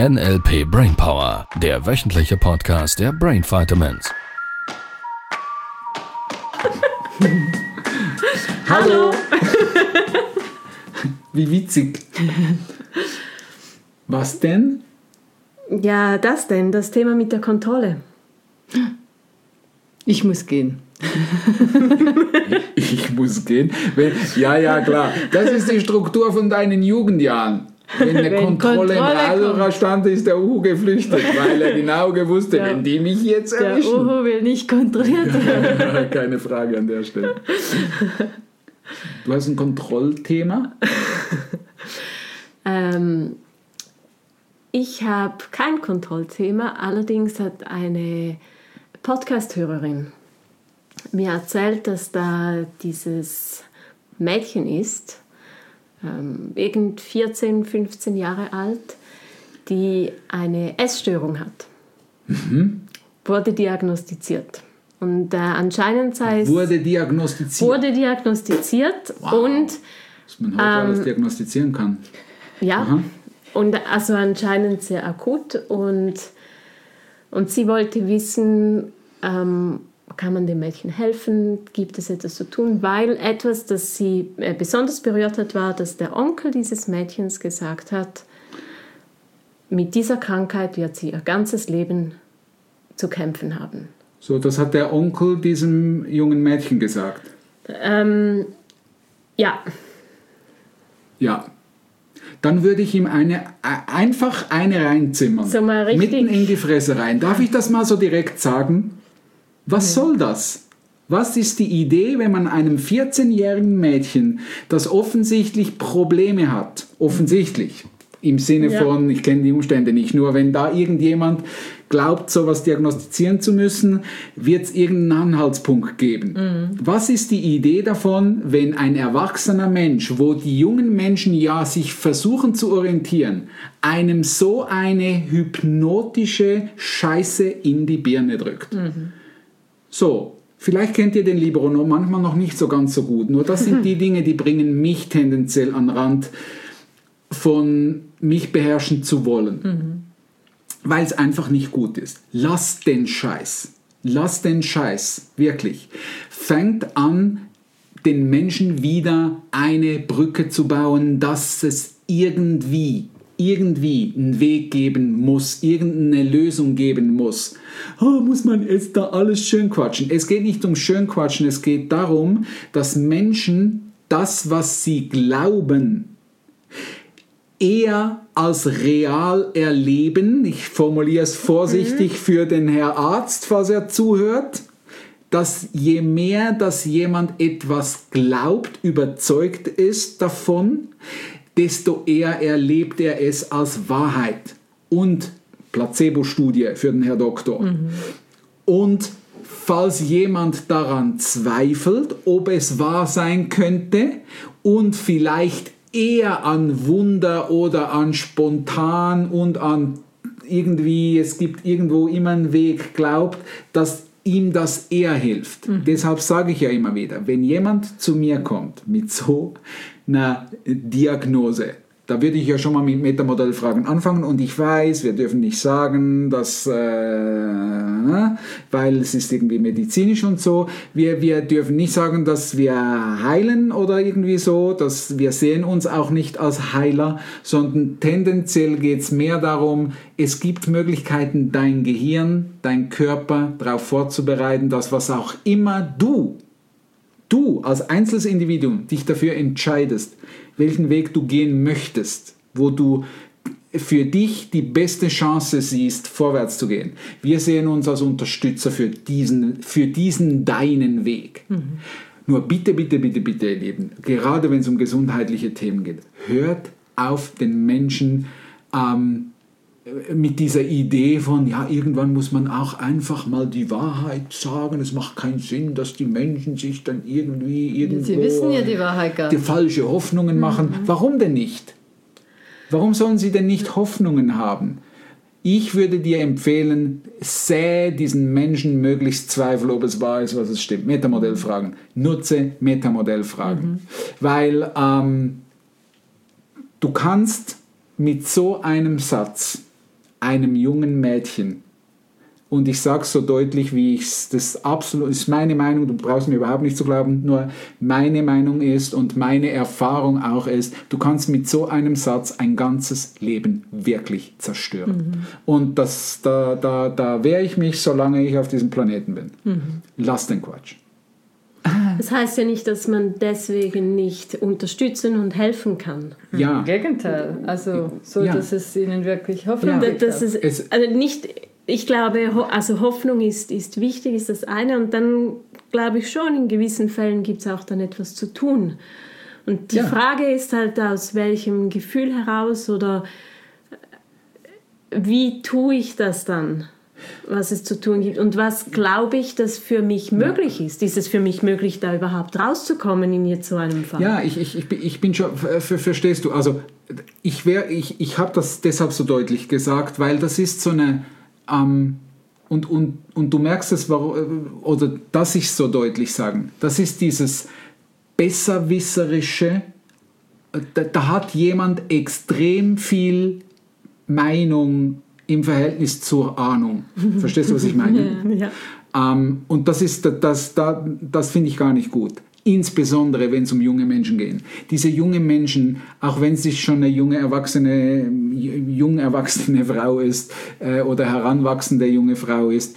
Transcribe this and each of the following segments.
NLP Brainpower, der wöchentliche Podcast der Brain Vitamins. Hallo! Wie witzig. Was denn? Ja, das Thema mit der Kontrolle. Ich muss gehen. Ich muss gehen? Ja, klar. Das ist die Struktur von deinen Jugendjahren. Wenn eine Kontrolle im Browser stand, ist der Uhu geflüchtet, weil er genau gewusst hat, wenn die mich jetzt erwischen. Der Uhu will nicht kontrolliert werden. Keine Frage an der Stelle. Du hast ein Kontrollthema? Ich habe kein Kontrollthema, allerdings hat eine Podcast-Hörerin mir erzählt, dass da dieses Mädchen ist, irgend 14, 15 Jahre alt, die eine Essstörung hat. Wurde diagnostiziert. Und anscheinend sei es... Wurde diagnostiziert. Wow. Und... Was man heute alles diagnostizieren kann. Ja. Aha. Und also anscheinend sehr akut. Und sie wollte wissen, kann man dem Mädchen helfen? Gibt es etwas zu tun? Weil etwas, das sie besonders berührt hat, war, dass der Onkel dieses Mädchens gesagt hat, mit dieser Krankheit wird sie ihr ganzes Leben zu kämpfen haben. So, das hat der Onkel diesem jungen Mädchen gesagt? Ja. Ja. Dann würde ich ihm einfach eine reinzimmern. So mal richtig. Mitten in die Fresse rein. Darf ich das mal so direkt sagen? Was soll das? Was ist die Idee, wenn man einem 14-jährigen Mädchen, das offensichtlich Probleme hat, offensichtlich, im Sinne von, ich kenne die Umstände nicht, nur wenn da irgendjemand glaubt, sowas diagnostizieren zu müssen, wird es irgendeinen Anhaltspunkt geben. Was ist die Idee davon, wenn ein erwachsener Mensch, wo die jungen Menschen ja sich versuchen zu orientieren, einem so eine hypnotische Scheiße in die Birne drückt? So, vielleicht kennt ihr den Libero manchmal noch nicht so ganz so gut, nur das sind die Dinge, die bringen mich tendenziell an den Rand von mich beherrschen zu wollen. Weil es einfach nicht gut ist. Lass den Scheiß, wirklich. Fängt an, den Menschen wieder eine Brücke zu bauen, dass es irgendwie einen Weg geben muss, irgendeine Lösung geben muss. Muss man jetzt da alles schön quatschen? Es geht nicht um schön quatschen, es geht darum, dass Menschen das, was sie glauben, eher als real erleben. Ich formuliere es vorsichtig für den Herr Arzt, falls er zuhört, dass je mehr, dass jemand etwas glaubt, überzeugt ist davon, desto eher erlebt er es als Wahrheit. Und Placebo-Studie für den Herr Doktor. Und falls jemand daran zweifelt, ob es wahr sein könnte und vielleicht eher an Wunder oder an spontan und an irgendwie, es gibt irgendwo immer einen Weg, glaubt, dass ihm das eher hilft. Deshalb sage ich ja immer wieder, wenn jemand zu mir kommt mit so einer Diagnose, da würde ich ja schon mal mit Metamodellfragen anfangen und ich weiß, wir dürfen nicht sagen, dass, weil es ist irgendwie medizinisch und so, wir dürfen nicht sagen, dass wir heilen oder irgendwie so, dass wir sehen uns auch nicht als Heiler, sondern tendenziell geht es mehr darum, es gibt Möglichkeiten, dein Gehirn, dein Körper darauf vorzubereiten, dass was auch immer du als einzelnes Individuum dich dafür entscheidest, welchen Weg du gehen möchtest, wo du für dich die beste Chance siehst, vorwärts zu gehen. Wir sehen uns als Unterstützer für diesen deinen Weg. Nur bitte, ihr Lieben, gerade wenn es um gesundheitliche Themen geht, hört auf den Menschen mit dieser Idee von, ja, irgendwann muss man auch einfach mal die Wahrheit sagen. Es macht keinen Sinn, dass die Menschen sich dann irgendwo Sie wissen ja die Wahrheit gar nicht. Die falsche Hoffnungen machen. Warum denn nicht? Warum sollen sie denn nicht Hoffnungen haben? Ich würde dir empfehlen, sähe diesen Menschen möglichst Zweifel, ob es wahr ist, was es stimmt. Metamodellfragen. Nutze Metamodellfragen. Weil du kannst mit so einem Satz einem jungen Mädchen, und ich sage es so deutlich, wie ich es, das absolut ist meine Meinung, du brauchst mir überhaupt nicht zu glauben, nur meine Meinung ist und meine Erfahrung auch ist, du kannst mit so einem Satz ein ganzes Leben wirklich zerstören. Und da wehre ich mich, solange ich auf diesem Planeten bin. Lass den Quatsch. Das heißt ja nicht, dass man deswegen nicht unterstützen und helfen kann. Ja. Im Gegenteil. Also so, dass es ihnen wirklich Hoffnung gibt. Das ist, also nicht, ich glaube, also Hoffnung ist wichtig, ist das eine. Und dann glaube ich schon, in gewissen Fällen gibt es auch dann etwas zu tun. Und die Frage ist halt, aus welchem Gefühl heraus oder wie tue ich das dann? Was es zu tun gibt und was glaube ich, dass für mich möglich ist. Ist es für mich möglich, da überhaupt rauszukommen in jetzt so einem Fall? Ja, ich bin schon, verstehst du, also ich habe das deshalb so deutlich gesagt, weil das ist so eine, und du merkst es, oder dass ich es so deutlich sagen, das ist dieses Besserwisserische, da hat jemand extrem viel Meinung im Verhältnis zur Ahnung. Verstehst du, was ich meine? Ja. Und das finde ich gar nicht gut. Insbesondere, wenn es um junge Menschen geht. Diese jungen Menschen, auch wenn sie schon eine jung erwachsene Frau ist oder heranwachsende junge Frau ist,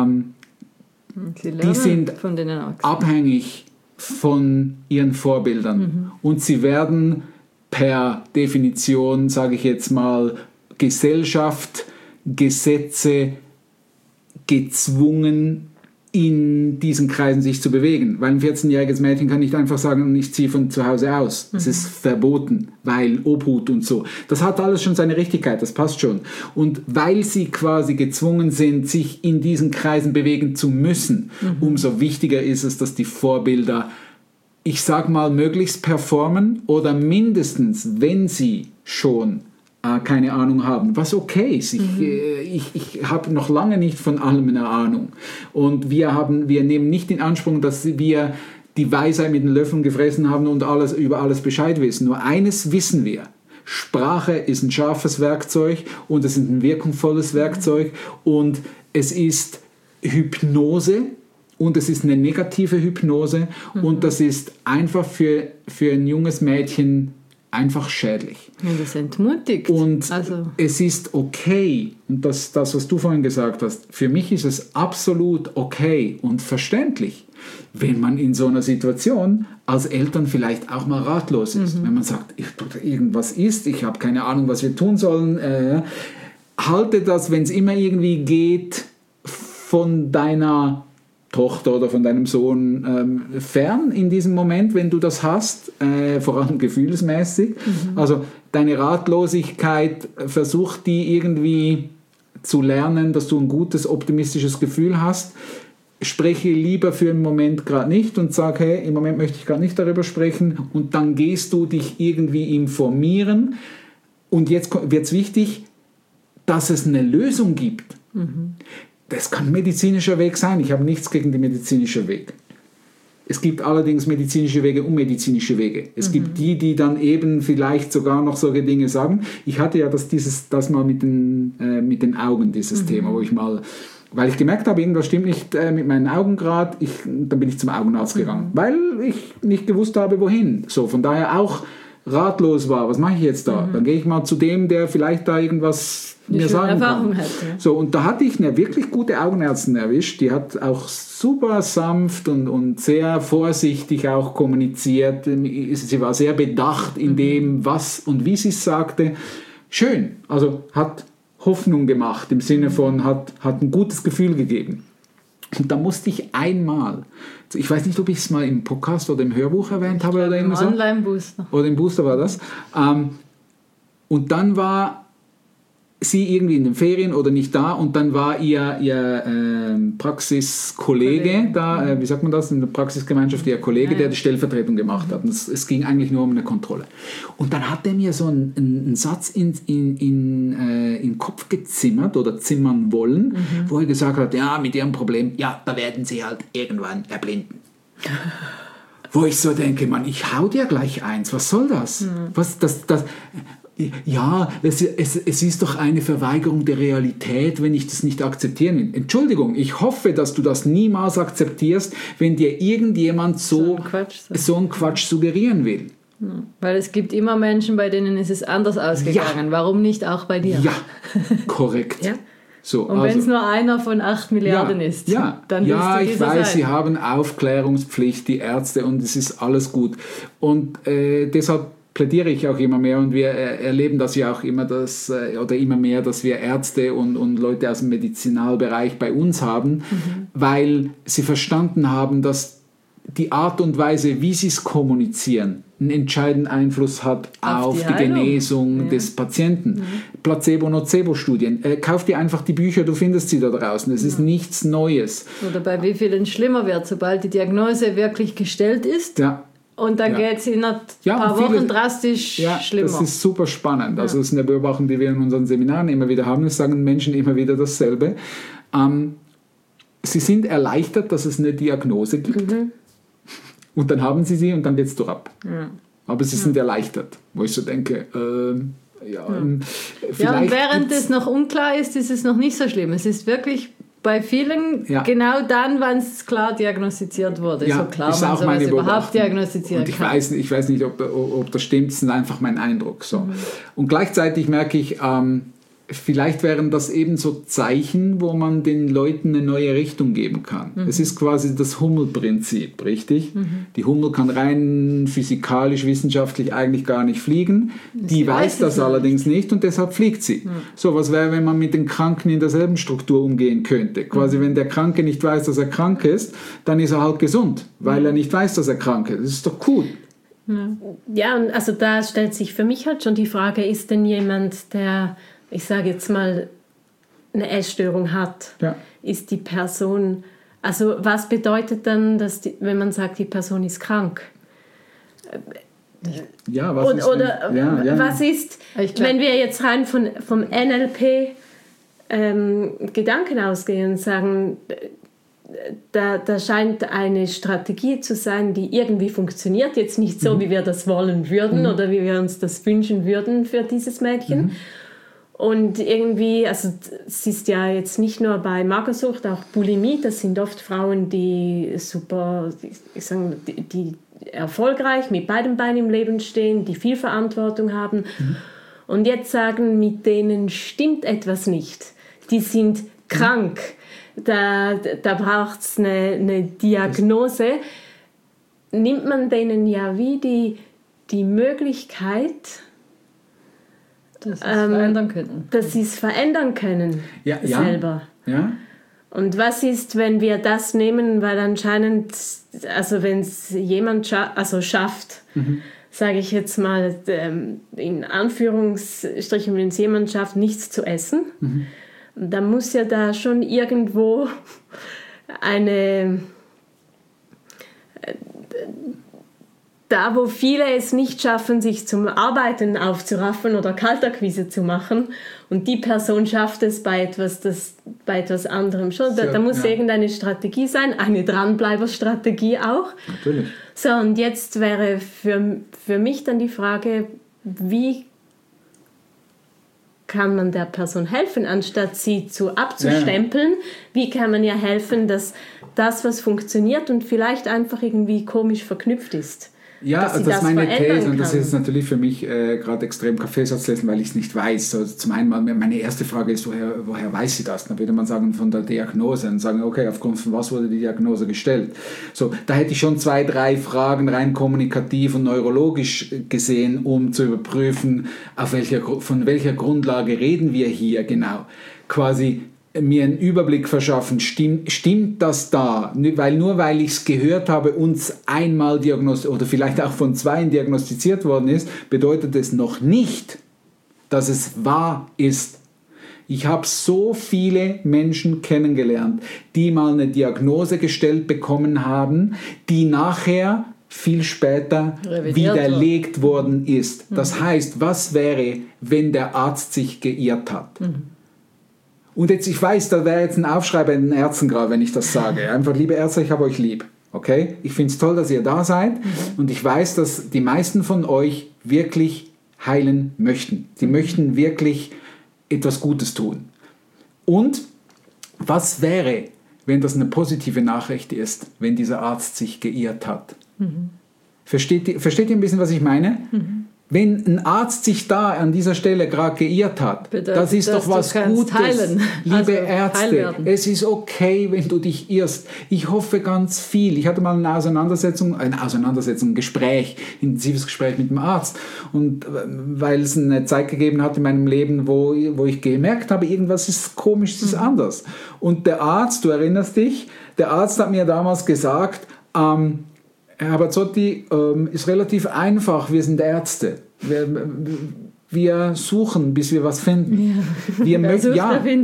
die sind von den abhängig von ihren Vorbildern. Und sie werden per Definition, sage ich jetzt mal, Gesellschaft, Gesetze gezwungen, in diesen Kreisen sich zu bewegen. Weil ein 14-jähriges Mädchen kann nicht einfach sagen, ich ziehe von zu Hause aus. Es ist verboten, weil Obhut und so. Das hat alles schon seine Richtigkeit, das passt schon. Und weil sie quasi gezwungen sind, sich in diesen Kreisen bewegen zu müssen, umso wichtiger ist es, dass die Vorbilder, ich sag mal, möglichst performen oder mindestens, wenn sie schon keine Ahnung haben, was okay ist. Ich habe noch lange nicht von allem eine Ahnung. Und wir nehmen nicht in Anspruch, dass wir die Weisheit mit den Löffeln gefressen haben und über alles Bescheid wissen. Nur eines wissen wir. Sprache ist ein scharfes Werkzeug und es ist ein wirkungsvolles Werkzeug und es ist Hypnose und es ist eine negative Hypnose und das ist einfach für ein junges Mädchen einfach schädlich. Ja, das entmutigt. Und es ist okay, und das, was du vorhin gesagt hast, für mich ist es absolut okay und verständlich, wenn man in so einer Situation als Eltern vielleicht auch mal ratlos ist. Wenn man sagt, irgendwas ist, ich habe keine Ahnung, was wir tun sollen. Halte das, wenn es immer irgendwie geht, von deiner Tochter oder von deinem Sohn fern in diesem Moment, wenn du das hast, vor allem gefühlsmäßig. Also deine Ratlosigkeit, versuch die irgendwie zu lernen, dass du ein gutes, optimistisches Gefühl hast. Spreche lieber für einen Moment gerade nicht und sag, hey, im Moment möchte ich gerade nicht darüber sprechen und dann gehst du dich irgendwie informieren. Und jetzt wird es wichtig, dass es eine Lösung gibt. Das kann ein medizinischer Weg sein. Ich habe nichts gegen den medizinischen Weg. Es gibt allerdings medizinische Wege und medizinische Wege. Es gibt die dann eben vielleicht sogar noch solche Dinge sagen. Ich hatte ja das mal mit den Augen, dieses Thema, weil ich gemerkt habe, irgendwas stimmt nicht mit meinen Augen gerade. Dann bin ich zum Augenarzt gegangen, weil ich nicht gewusst habe, wohin. So, von daher auch ratlos war. Was mache ich jetzt da? Dann gehe ich mal zu dem, der vielleicht da irgendwas mir sagen kann. So, und da hatte ich eine wirklich gute Augenärztin erwischt. Die hat auch super sanft und sehr vorsichtig auch kommuniziert. Sie war sehr bedacht in dem, was und wie sie es sagte. Schön. Also hat Hoffnung gemacht im Sinne von, hat ein gutes Gefühl gegeben. Und da musste ich einmal, ich weiß nicht, ob ich es mal im Podcast oder im Hörbuch erwähnt habe oder irgendwas. Online-Booster. Oder im Booster war das. Und dann war sie irgendwie in den Ferien oder nicht da und dann war ihr Praxiskollege da, wie sagt man das, in der Praxisgemeinschaft, ihr Kollege, der die Stellvertretung gemacht hat. Und es ging eigentlich nur um eine Kontrolle. Und dann hat er mir so einen Satz in den Kopf gezimmert oder zimmern wollen, wo er gesagt hat, ja, mit ihrem Problem, ja, da werden sie halt irgendwann erblinden. Wo ich so denke, Mann, ich hau dir gleich eins, was soll das? Was, das Ja, es ist doch eine Verweigerung der Realität, wenn ich das nicht akzeptieren will. Entschuldigung, ich hoffe, dass du das niemals akzeptierst, wenn dir irgendjemand so einen Quatsch suggerieren will. Ja, weil es gibt immer Menschen, bei denen ist es anders ausgegangen. Ja. Warum nicht auch bei dir? Ja, korrekt. Ja. So, und wenn es nur einer von 8 Milliarden ist, dann wirst du ich weiß, sie haben Aufklärungspflicht, die Ärzte, und es ist alles gut. Und deshalb plädiere ich auch immer mehr, und wir erleben das ja auch immer, immer mehr, dass wir Ärzte und Leute aus dem Medizinalbereich bei uns haben, weil sie verstanden haben, dass die Art und Weise, wie sie es kommunizieren, einen entscheidenden Einfluss hat auf die Genesung des Patienten. Placebo-Nocebo-Studien. Kauf dir einfach die Bücher, du findest sie da draußen. Es ist nichts Neues. Oder bei wie vielen schlimmer wird, sobald die Diagnose wirklich gestellt ist. Ja. Und dann geht es in ein paar Wochen drastisch schlimmer. Das ist super spannend. Also das ist eine Beobachtung, die wir in unseren Seminaren immer wieder haben. Es sagen Menschen immer wieder dasselbe. Sie sind erleichtert, dass es eine Diagnose gibt. Und dann haben sie und dann geht es durch ab. Ja. Aber sie sind erleichtert. Wo ich so denke, und während es noch unklar ist, ist es noch nicht so schlimm. Es ist wirklich bei vielen genau dann, wenn es klar diagnostiziert wurde. Ja, so klar ist man auch meine sowas überhaupt diagnostizieren und ich kann. Ich weiß nicht, ob das stimmt, das ist einfach mein Eindruck. So. Und gleichzeitig merke ich, vielleicht wären das eben so Zeichen, wo man den Leuten eine neue Richtung geben kann. Es ist quasi das Hummel-Prinzip, richtig? Die Hummel kann rein physikalisch, wissenschaftlich eigentlich gar nicht fliegen. Die weiß das allerdings nicht und deshalb fliegt sie. So, was wäre, wenn man mit den Kranken in derselben Struktur umgehen könnte? Quasi, wenn der Kranke nicht weiß, dass er krank ist, dann ist er halt gesund, weil er nicht weiß, dass er krank ist. Das ist doch cool. Ja, und also da stellt sich für mich halt schon die Frage, ist denn jemand, der, ich sage jetzt mal, eine Essstörung hat, ist die Person, also was bedeutet dann, wenn man sagt, die Person ist krank? Ja, was ist, was ist, wenn wir jetzt rein vom NLP Gedanken ausgehen und sagen, da scheint eine Strategie zu sein, die irgendwie funktioniert, jetzt nicht so, wie wir das wollen würden oder wie wir uns das wünschen würden für dieses Mädchen. Und irgendwie, also es ist ja jetzt nicht nur bei Magersucht, auch Bulimie, das sind oft Frauen, die super, ich sage, die erfolgreich mit beiden Beinen im Leben stehen, die viel Verantwortung haben und jetzt sagen, mit denen stimmt etwas nicht. Die sind krank. Da braucht es eine Diagnose. Nimmt man denen ja wie die Möglichkeit, dass sie es verändern können selber. Ja. Und was ist, wenn wir das nehmen, weil anscheinend, also wenn es jemand schafft, sage ich jetzt mal in Anführungsstrichen, wenn es jemand schafft, nichts zu essen, dann muss ja da schon irgendwo da wo viele es nicht schaffen, sich zum Arbeiten aufzuraffen oder Kaltakquise zu machen und die Person schafft es bei etwas anderem schon. Da muss irgendeine Strategie sein, eine Dranbleiberstrategie auch. Natürlich. So, und jetzt wäre für mich dann die Frage, wie kann man der Person helfen, anstatt sie abzustempeln? Wie kann man ihr helfen, dass das, was funktioniert und vielleicht einfach irgendwie komisch verknüpft ist? Ja, das ist meine These und das ist natürlich für mich gerade extrem Kaffeesatz lesen, weil ich es nicht weiß. Also zum einen, meine erste Frage ist, woher weiß sie das? Dann würde man sagen, von der Diagnose und sagen, okay, aufgrund von was wurde die Diagnose gestellt? So, da hätte ich schon 2, 3 Fragen rein kommunikativ und neurologisch gesehen, um zu überprüfen, von welcher Grundlage reden wir hier genau. Quasi mir einen Überblick verschaffen, stimmt das da? Weil ich es gehört habe, uns einmal diagnostiziert oder vielleicht auch von 2 diagnostiziert worden ist, bedeutet es noch nicht, dass es wahr ist. Ich habe so viele Menschen kennengelernt, die mal eine Diagnose gestellt bekommen haben, die nachher viel später widerlegt worden ist. Das heißt, was wäre, wenn der Arzt sich geirrt hat? Und jetzt, ich weiß, da wäre jetzt ein Aufschrei bei den Ärzten gerade, wenn ich das sage. Einfach, liebe Ärzte, ich habe euch lieb. Okay? Ich finde es toll, dass ihr da seid. Und ich weiß, dass die meisten von euch wirklich heilen möchten. Sie möchten wirklich etwas Gutes tun. Und was wäre, wenn das eine positive Nachricht ist, wenn dieser Arzt sich geirrt hat? Versteht ihr ein bisschen, was ich meine? Wenn ein Arzt sich da an dieser Stelle gerade geirrt hat, bedeutet, das ist doch was Gutes. Heilen. Liebe Ärzte, es ist okay, wenn du dich irrst. Ich hoffe ganz viel. Ich hatte mal ein Gespräch, intensives Gespräch mit dem Arzt. Und weil es eine Zeit gegeben hat in meinem Leben, wo ich gemerkt habe, irgendwas ist komisch, es ist anders. Und der Arzt, du erinnerst dich, der Arzt hat mir damals gesagt, Herr Bazzotti, ist relativ einfach, wir sind Ärzte. Wir suchen, bis wir was finden. Wir möchten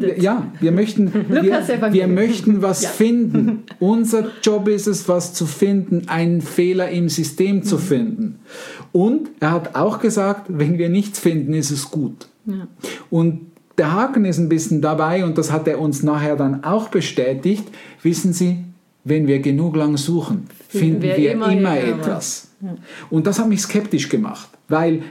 was finden. Unser Job ist es, was zu finden, einen Fehler im System zu finden. Und er hat auch gesagt, wenn wir nichts finden, ist es gut. Ja. Und der Haken ist ein bisschen dabei, und das hat er uns nachher dann auch bestätigt, wissen Sie, wenn wir genug lang suchen, finden wir immer etwas. Ja. Und das hat mich skeptisch gemacht, weil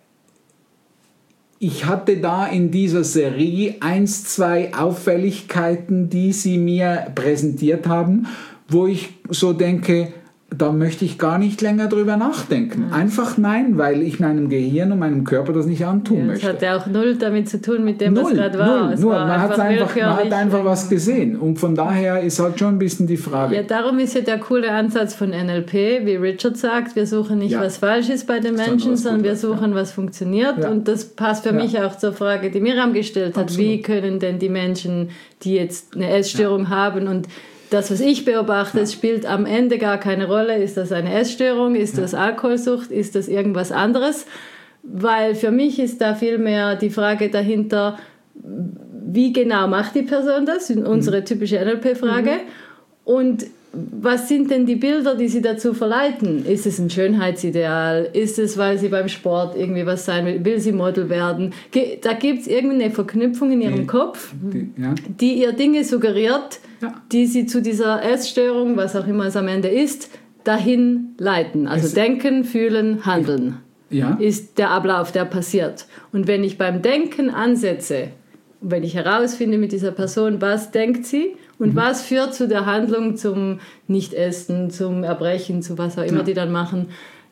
ich hatte da in dieser Serie 1, 2 Auffälligkeiten, die sie mir präsentiert haben, wo ich so denke, da möchte ich gar nicht länger drüber nachdenken. Ja. Einfach nein, weil ich meinem Gehirn und meinem Körper das nicht antun möchte. Das hat ja auch null damit zu tun, mit dem, was gerade war. Man hat einfach was gesehen. Und von daher ist halt schon ein bisschen die Frage. Ja, darum ist ja der coole Ansatz von NLP, wie Richard sagt, wir suchen nicht, was falsch ist bei den Menschen, sondern wir suchen, was funktioniert. Ja. Und das passt für mich auch zur Frage, die Miriam gestellt hat. Absolut. Wie können denn die Menschen, die jetzt eine Essstörung haben, und das, was ich beobachte, es spielt am Ende gar keine Rolle. Ist das eine Essstörung? Ist das Alkoholsucht? Ist das irgendwas anderes? Weil für mich ist da vielmehr die Frage dahinter, wie genau macht die Person das? Unsere typische NLP-Frage. Und was sind denn die Bilder, die sie dazu verleiten? Ist es ein Schönheitsideal? Ist es, weil sie beim Sport irgendwie was sein will? Will sie Model werden? Da gibt es irgendwie eine Verknüpfung in ihrem Kopf, die ihr Dinge suggeriert, die sie zu dieser Essstörung, was auch immer es am Ende ist, dahin leiten. Also denken, fühlen, handeln ist der Ablauf, der passiert. Und wenn ich beim Denken ansetze, wenn ich herausfinde mit dieser Person, was denkt sie und was führt zu der Handlung, zum Nichtessen, zum Erbrechen, zu was auch immer die dann machen,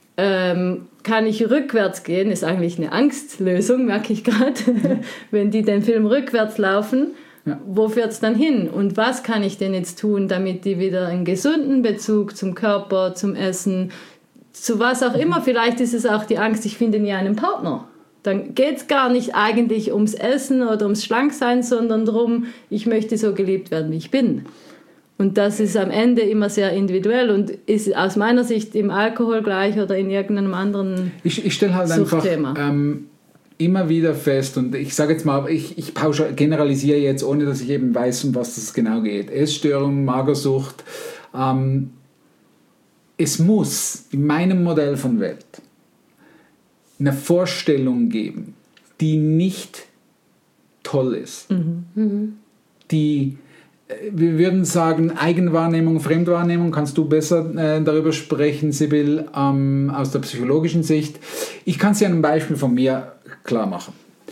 kann ich rückwärts gehen, ist eigentlich eine Angstlösung, merke ich gerade, wenn die den Film rückwärts laufen, wo führt es dann hin? Und was kann ich denn jetzt tun, damit die wieder einen gesunden Bezug zum Körper, zum Essen, zu was auch immer, vielleicht ist es auch die Angst, ich finde nie einen Partner. Dann geht es gar nicht eigentlich ums Essen oder ums Schlanksein, sondern darum, ich möchte so geliebt werden, wie ich bin. Und das ist am Ende immer sehr individuell und ist aus meiner Sicht im Alkohol gleich oder in irgendeinem anderen Ich stelle halt Suchtthema. Einfach immer wieder fest, und ich sage jetzt mal, ich generalisiere jetzt, ohne dass ich eben weiß, um was das genau geht. Essstörung, Magersucht. Es muss in meinem Modell von Welt eine Vorstellung geben, die nicht toll ist. Die, wir würden sagen, Eigenwahrnehmung, Fremdwahrnehmung, kannst du besser darüber sprechen, Sibyl, aus der psychologischen Sicht. Ich kann es dir an einem Beispiel von mir klar machen.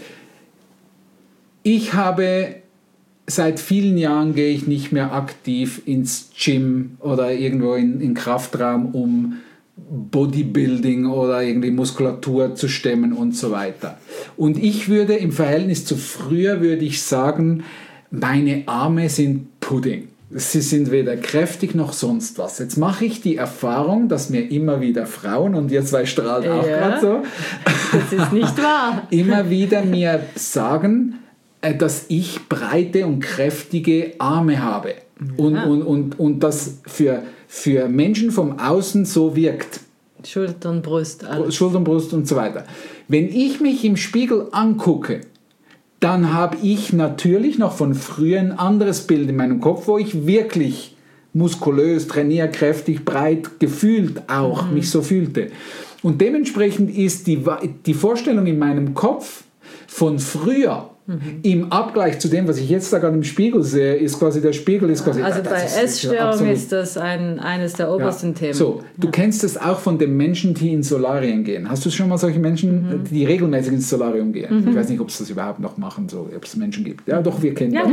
Ich habe seit vielen Jahren gehe ich nicht mehr aktiv ins Gym oder irgendwo in Kraftraum, um Bodybuilding oder irgendwie Muskulatur zu stemmen und so weiter. Und ich würde im Verhältnis zu früher, würde ich sagen, meine Arme sind Pudding. Sie sind weder kräftig noch sonst was. Jetzt mache ich die Erfahrung, dass mir immer wieder Frauen, und ihr zwei strahlt auch gerade so, das ist nicht wahr, immer wieder mir sagen, dass ich breite und kräftige Arme habe. Und das für Menschen vom Außen so wirkt. Schultern, Brust, alles. Schultern, Brust und so weiter. Wenn ich mich im Spiegel angucke, dann habe ich natürlich noch von früher ein anderes Bild in meinem Kopf, wo ich wirklich muskulös, trainiert, kräftig, breit, gefühlt auch mich so fühlte. Und dementsprechend ist die Vorstellung in meinem Kopf von früher Im Abgleich zu dem, was ich jetzt da gerade im Spiegel sehe, ist quasi der Spiegel ist quasi... Also bei Essstörung ist das eines der obersten Themen. So, du kennst es auch von den Menschen, die in Solarien gehen. Hast du schon mal solche Menschen, die regelmäßig ins Solarium gehen? Ich weiß nicht, ob es das überhaupt noch machen, so, ob es Menschen gibt. Ja, doch, wir kennen das.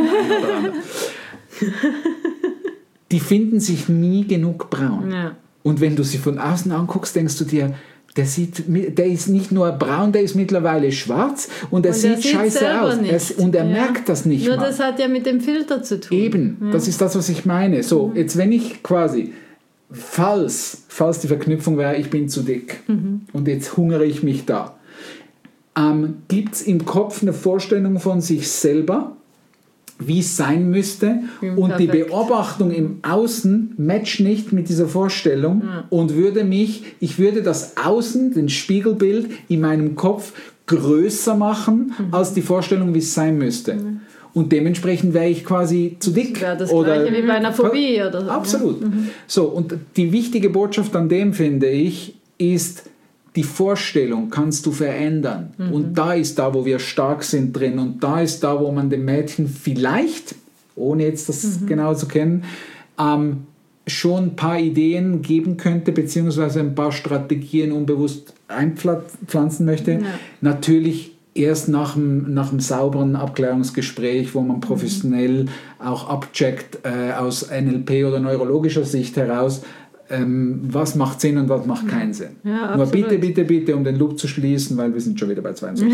Die finden sich nie genug braun. Ja. Und wenn du sie von außen anguckst, denkst du dir, der ist nicht nur braun, der ist mittlerweile schwarz und er sieht scheiße aus. Und er merkt das nicht nur mal. Das hat ja mit dem Filter zu tun. Eben, das ist das, was ich meine. So, jetzt wenn ich quasi, falls die Verknüpfung wäre, ich bin zu dick und jetzt hungere ich mich da, gibt es im Kopf eine Vorstellung von sich selber, wie es sein müsste und die Beobachtung im Außen matcht nicht mit dieser Vorstellung und ich würde das Außen, den Spiegelbild in meinem Kopf größer machen als die Vorstellung, wie es sein müsste. Und dementsprechend wäre ich quasi zu dick. Das wäre das Gleiche wie bei einer Phobie oder so. Absolut. So, und die wichtige Botschaft an dem, finde ich, ist, die Vorstellung kannst du verändern. Und da ist da, wo wir stark sind drin. Und da ist da, wo man dem Mädchen vielleicht, ohne jetzt das genau zu kennen, schon ein paar Ideen geben könnte, beziehungsweise ein paar Strategien unbewusst einpflanzen möchte. Ja. Natürlich erst nach einem sauberen Abklärungsgespräch, wo man professionell auch abcheckt aus NLP oder neurologischer Sicht heraus, was macht Sinn und was macht keinen Sinn. Ja, nur bitte, um den Loop zu schließen, weil wir sind schon wieder bei 22.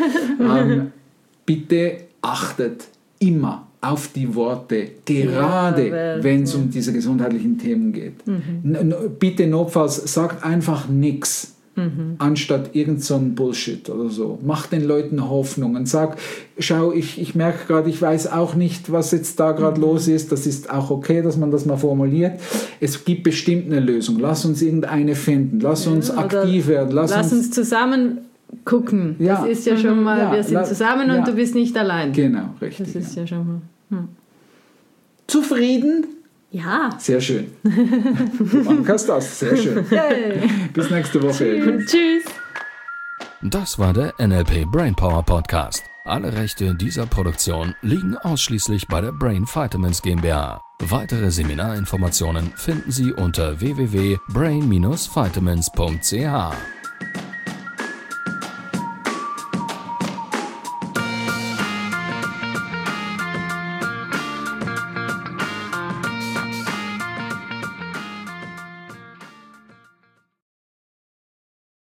Bitte achtet immer auf die Worte, gerade wenn es um diese gesundheitlichen Themen geht. Bitte notfalls sagt einfach nichts. Anstatt irgend so ein Bullshit oder so. Mach den Leuten Hoffnung und sag, schau, ich merke gerade, ich weiß auch nicht, was jetzt da gerade los ist. Das ist auch okay, dass man das mal formuliert. Es gibt bestimmt eine Lösung. Lass uns irgendeine finden. Lass uns aktiv werden. Lass uns zusammen gucken. Ja. Das ist ja schon mal, wir sind zusammen und du bist nicht allein. Genau, richtig. Das ist ja schon mal. Zufrieden? Ja. Sehr schön. Du machst das. Sehr schön. Hey. Bis nächste Woche. Tschüss. Das war der NLP Brainpower Podcast. Alle Rechte dieser Produktion liegen ausschließlich bei der Brain Vitamins GmbH. Weitere Seminarinformationen finden Sie unter www.brain-vitamins.ch.